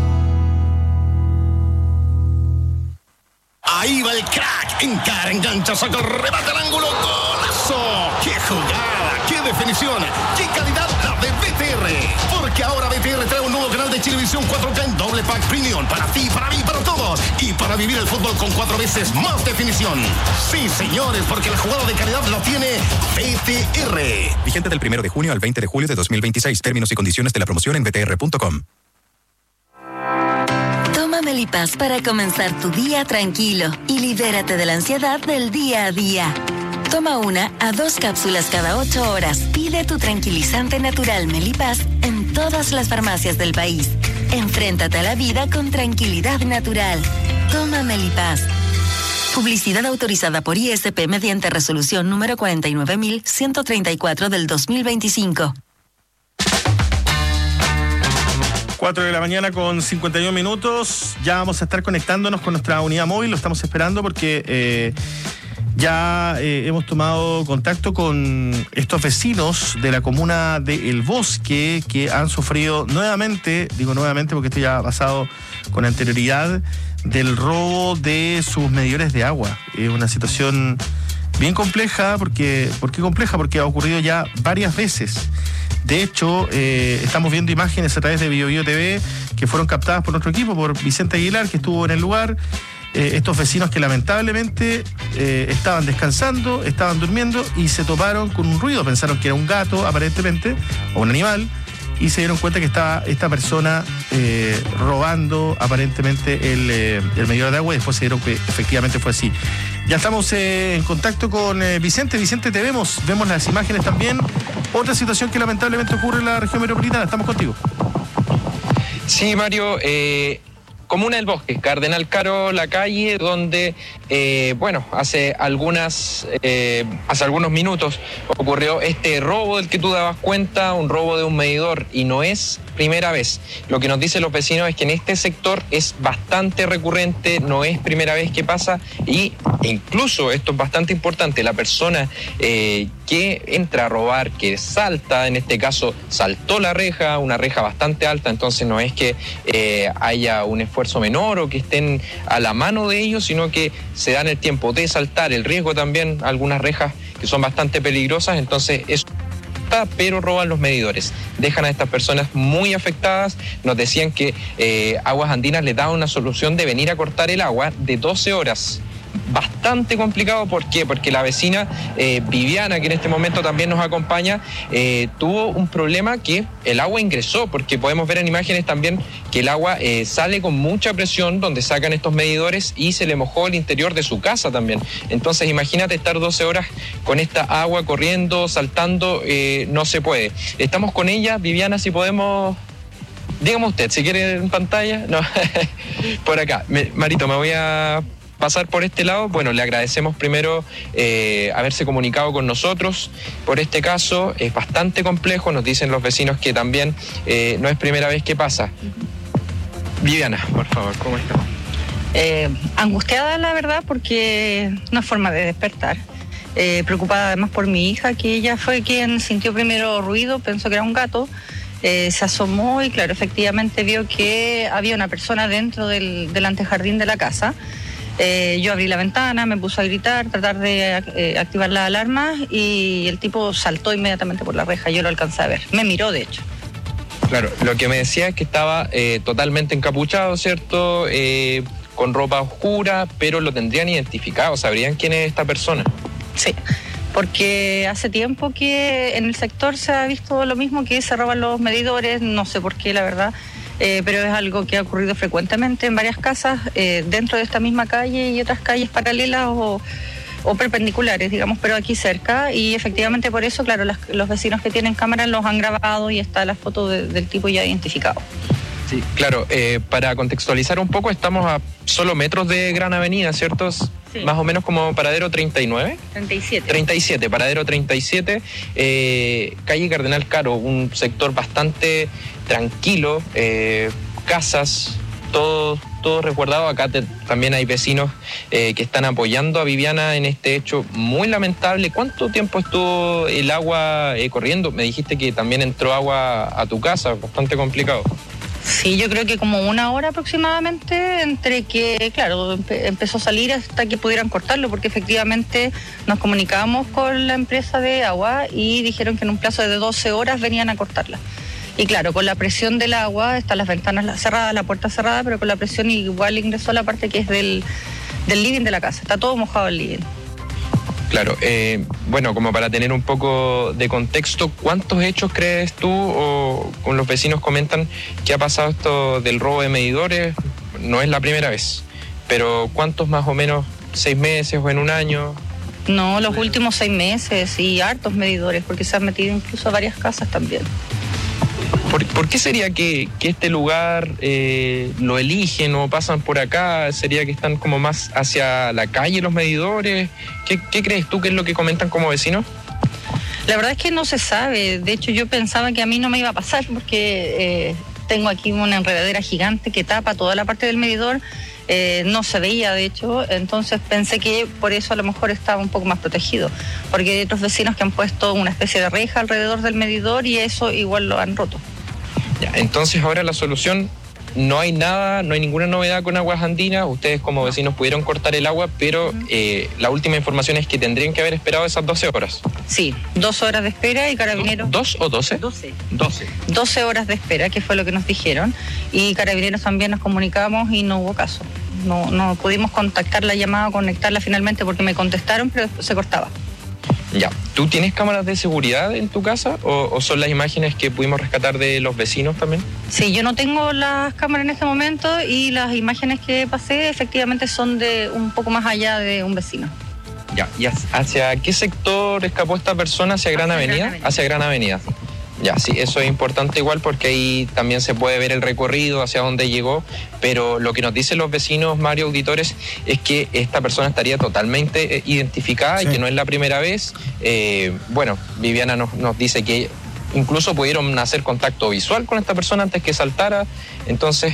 Ahí va el crack. Encara, engancha, saca el remate al ángulo. ¡Golazo! ¡Qué jugada! ¡Qué definición! ¡Qué calidad la de BTR! Porque ahora BTR trae un nuevo canal de Chilevisión 4K en doble pack premium. Para ti, para mí, para todos. Y para vivir el fútbol con 4 veces más definición. Sí, señores, porque la jugada de calidad la tiene BTR. Vigente del 1 de junio al 20 de julio de 2026. Términos y condiciones de la promoción en btr.com. Toma Melipaz para comenzar tu día tranquilo y libérate de la ansiedad del día a día. Toma 1 a 2 cápsulas cada 8 horas. Pide tu tranquilizante natural Melipaz en todas las farmacias del país. Enfréntate a la vida con tranquilidad natural. Toma Melipaz. Publicidad autorizada por ISP mediante resolución número 49.134 del 2025. 4 de la mañana con 51 minutos. Ya vamos a estar conectándonos con nuestra unidad móvil. Lo estamos esperando porque ya hemos tomado contacto con estos vecinos de la comuna de El Bosque que han sufrido nuevamente, digo nuevamente porque esto ya ha pasado con anterioridad, del robo de sus medidores de agua. Es una situación bien compleja. ¿Por qué compleja? Porque ha ocurrido ya varias veces. De hecho, estamos viendo imágenes a través de BioBio TV que fueron captadas por nuestro equipo, por Vicente Aguilar, que estuvo en el lugar. Estos vecinos que lamentablemente estaban descansando, estaban durmiendo y se toparon con un ruido. Pensaron que era un gato, aparentemente, o un animal, y se dieron cuenta que estaba esta persona robando aparentemente el medidor de agua, y después se dieron que efectivamente fue así. Ya estamos en contacto con Vicente. Vicente, te vemos las imágenes también. Otra situación que lamentablemente ocurre en la región metropolitana. Estamos contigo. Sí, Mario, Comuna del Bosque, Cardenal Caro, la calle donde bueno, hace algunos minutos ocurrió este robo del que tú dabas cuenta, un robo de un medidor, y no es primera vez. Lo que nos dicen los vecinos es que en este sector es bastante recurrente, no es primera vez que pasa, e incluso, esto es bastante importante, la persona que entra a robar, que salta, en este caso saltó la reja, una reja bastante alta, entonces no es que haya un esfuerzo menor o que estén a la mano de ellos, sino que se dan el tiempo de saltar, el riesgo también, algunas rejas que son bastante peligrosas, entonces eso, pero roban los medidores, dejan a estas personas muy afectadas. Nos decían que Aguas Andinas les daba una solución de venir a cortar el agua de 12 horas. Bastante complicado, ¿por qué? Porque la vecina Viviana, que en este momento también nos acompaña, tuvo un problema que el agua ingresó, porque podemos ver en imágenes también que el agua sale con mucha presión donde sacan estos medidores y se le mojó el interior de su casa también. Entonces imagínate estar 12 horas con esta agua corriendo, saltando, no se puede. Estamos con ella, Viviana, si podemos... Dígame usted, si quiere en pantalla. No, por acá. Marito, me voy a pasar por este lado. Bueno, le agradecemos primero haberse comunicado con nosotros por este caso. Es bastante complejo, nos dicen los vecinos que también no es primera vez que pasa. Viviana, por favor, ¿cómo está? Angustiada, la verdad, porque no es forma de despertar. Preocupada además por mi hija, que ella fue quien sintió primero ruido, pensó que era un gato. Se asomó y claro, efectivamente vio que había una persona dentro del antejardín de la casa. Yo abrí la ventana, me puse a gritar, tratar de activar las alarmas y el tipo saltó inmediatamente por la reja, yo lo alcancé a ver, me miró de hecho. Claro, lo que me decía es que estaba totalmente encapuchado, ¿cierto? Con ropa oscura, pero lo tendrían identificado, ¿sabrían quién es esta persona? Sí. Porque hace tiempo que en el sector se ha visto lo mismo, que se roban los medidores, no sé por qué, la verdad, pero es algo que ha ocurrido frecuentemente en varias casas, dentro de esta misma calle y otras calles paralelas o perpendiculares, digamos, pero aquí cerca, y efectivamente por eso, claro, los vecinos que tienen cámaras los han grabado y está la foto del tipo ya identificado. Sí, claro, para contextualizar un poco, estamos a solo metros de Gran Avenida, ¿cierto? Sí. Más o menos como paradero 39. 37, paradero 37, calle Cardenal Caro, un sector bastante tranquilo, casas, todo resguardado. Acá también hay vecinos que están apoyando a Viviana en este hecho muy lamentable. ¿Cuánto tiempo estuvo el agua corriendo? Me dijiste que también entró agua a tu casa, bastante complicado. Sí, yo creo que como 1 hora aproximadamente, entre que, claro, empezó a salir hasta que pudieran cortarlo, porque efectivamente nos comunicamos con la empresa de agua y dijeron que en un plazo de 12 horas venían a cortarla. Y claro, con la presión del agua, están las ventanas cerradas, la puerta cerrada, pero con la presión igual ingresó a la parte que es del living de la casa. Está todo mojado el living. Claro, bueno, como para tener un poco de contexto, ¿cuántos hechos crees tú o con los vecinos comentan que ha pasado esto del robo de medidores? No es la primera vez, pero ¿cuántos más o menos? ¿6 meses o en un año? No, los últimos 6 meses y hartos medidores, porque se han metido incluso a varias casas también. ¿Por qué sería que este lugar lo eligen o pasan por acá? ¿Sería que están como más hacia la calle los medidores? ¿Qué crees tú que es lo que comentan como vecinos? La verdad es que no se sabe. De hecho, yo pensaba que a mí no me iba a pasar porque tengo aquí una enredadera gigante que tapa toda la parte del medidor. No se veía, de hecho, entonces pensé que por eso a lo mejor estaba un poco más protegido, porque hay otros vecinos que han puesto una especie de reja alrededor del medidor y eso igual lo han roto. Ya, entonces ahora la solución, no hay nada, no hay ninguna novedad con Aguas Andinas, ustedes como vecinos pudieron cortar el agua, pero la última información es que tendrían que haber esperado esas 12 horas. Sí, 12 horas de espera y Carabineros... ¿2 o 12? 12 horas de espera, que fue lo que nos dijeron, y Carabineros también nos comunicamos y no hubo caso. No pudimos contactar la llamada o conectarla finalmente porque me contestaron, pero se cortaba. Ya, ¿tú tienes cámaras de seguridad en tu casa o son las imágenes que pudimos rescatar de los vecinos también? Sí, yo no tengo las cámaras en este momento y las imágenes que pasé efectivamente son de un poco más allá de un vecino. Ya, ¿y hacia qué sector escapó esta persona? ¿Hacia Gran Avenida? Hacia Gran Avenida. Ya, sí, eso es importante igual porque ahí también se puede ver el recorrido hacia dónde llegó, pero lo que nos dicen los vecinos, Mario, auditores, es que esta persona estaría totalmente identificada y que no es la primera vez. Bueno, Viviana nos dice que incluso pudieron hacer contacto visual con esta persona antes que saltara, entonces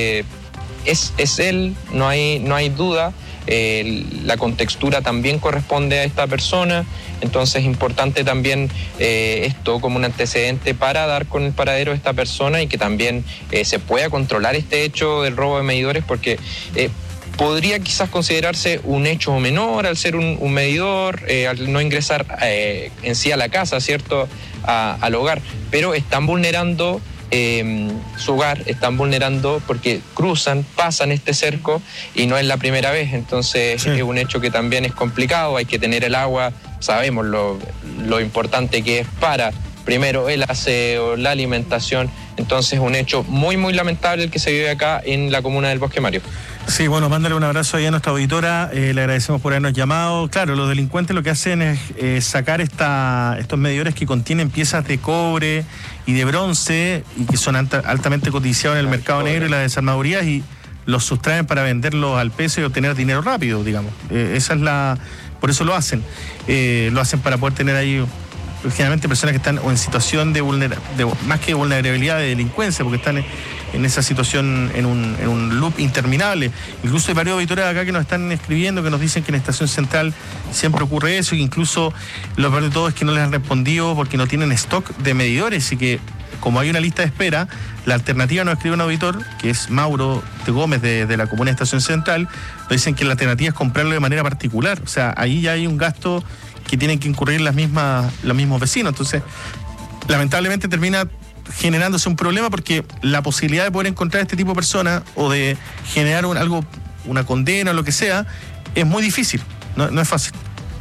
es él, no hay duda. La contextura también corresponde a esta persona, entonces es importante también esto como un antecedente para dar con el paradero de esta persona y que también se pueda controlar este hecho del robo de medidores, porque podría quizás considerarse un hecho menor al ser un medidor, al no ingresar en sí a la casa, ¿cierto?, al hogar, pero están vulnerando su hogar, están vulnerando porque pasan este cerco y no es la primera vez, entonces es un hecho que también es complicado, hay que tener el agua, sabemos lo importante que es para, primero, el aseo, la alimentación, entonces un hecho muy muy lamentable el que se vive acá en la comuna del Bosque, Mario. Sí, bueno, mándale un abrazo ahí a nuestra auditora, le agradecemos por habernos llamado. Claro, los delincuentes lo que hacen es sacar estos medidores que contienen piezas de cobre y de bronce y que son altamente codiciados en el mercado negro y las desarmadurías, y los sustraen para venderlos al peso y obtener dinero rápido, digamos. Por eso lo hacen. Lo hacen para poder tener ahí generalmente personas que están o en situación de más que vulnerabilidad, de delincuencia, porque están en esa situación, en un loop interminable. Incluso hay varios auditores acá que nos están escribiendo, que nos dicen que en Estación Central siempre ocurre eso, y incluso lo peor de todo es que no les han respondido porque no tienen stock de medidores, y que como hay una lista de espera, la alternativa, nos escribe un auditor, que es Mauro de Gómez de la comuna de Estación Central, nos dicen que la alternativa es comprarlo de manera particular, o sea, ahí ya hay un gasto que tienen que incurrir los mismos vecinos. Entonces, lamentablemente termina generándose un problema, porque la posibilidad de poder encontrar este tipo de personas o de generar una condena o lo que sea, es muy difícil, no es fácil.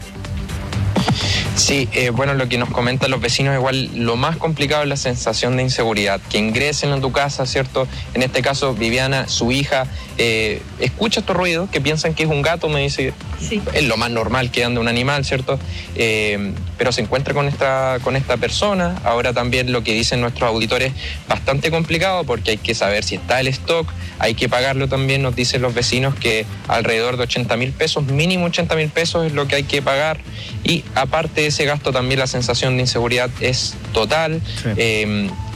Sí, bueno, lo que nos comentan los vecinos, igual lo más complicado es la sensación de inseguridad, que ingresen a tu casa, ¿cierto? En este caso, Viviana, su hija, escucha estos ruidos, que piensan que es un gato, me dice, sí, es lo más normal que anda un animal, ¿cierto? Pero se encuentra con esta persona. Ahora también lo que dicen nuestros auditores, bastante complicado, porque hay que saber si está el stock, hay que pagarlo también, nos dicen los vecinos que alrededor de 80.000 pesos, mínimo 80.000 pesos es lo que hay que pagar, y aparte de ese gasto también la sensación de inseguridad es total. Sí.